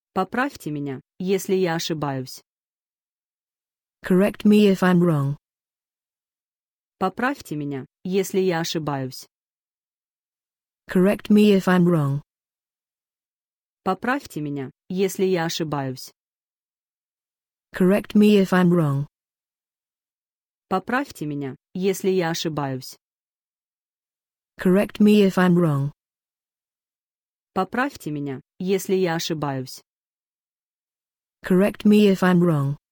Поправьте меня, если я ошибаюсь. Correct me if I'm wrong. Поправьте меня, если я ошибаюсь. Correct me if I'm wrong. Поправьте меня, если я ошибаюсь. Correct me if I'm wrong. Поправьте меня, если я ошибаюсь. Correct me if I'm wrong. Поправьте меня, если я ошибаюсь. Correct me if I'm wrong.